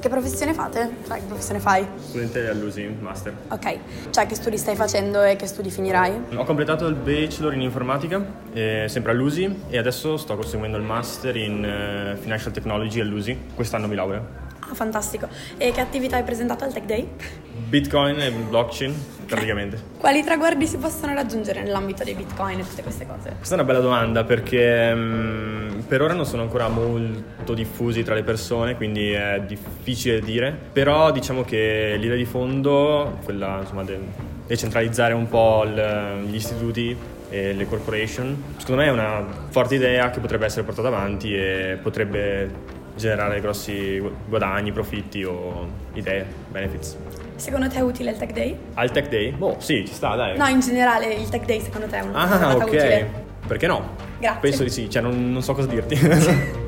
Che professione fate? Cioè, che professione fai? Studente all'USI, master. Ok, cioè che studi stai facendo e che studi finirai? Ho completato il bachelor in informatica, sempre all'USI, e adesso sto conseguendo il master in Financial Technology all'USI. Quest'anno mi laureo. Ah, fantastico. E che attività hai presentato al Tech Day? Bitcoin e blockchain, praticamente. Quali traguardi si possono raggiungere nell'ambito dei Bitcoin e tutte queste cose? Questa è una bella domanda perché per ora non sono ancora molto diffusi tra le persone, quindi è difficile dire, però diciamo che l'idea di fondo, quella insomma decentralizzare un po' gli istituti e le corporation, secondo me è una forte idea che potrebbe essere portata avanti e potrebbe generare grossi guadagni, profitti o idee, benefits. Secondo te è utile il Tech Day? Al Tech Day? Boh, sì, ci sta, dai. No, in generale il Tech Day secondo te è una giornata ok. utile? Perché no? Grazie. Penso di sì, cioè non so cosa dirti.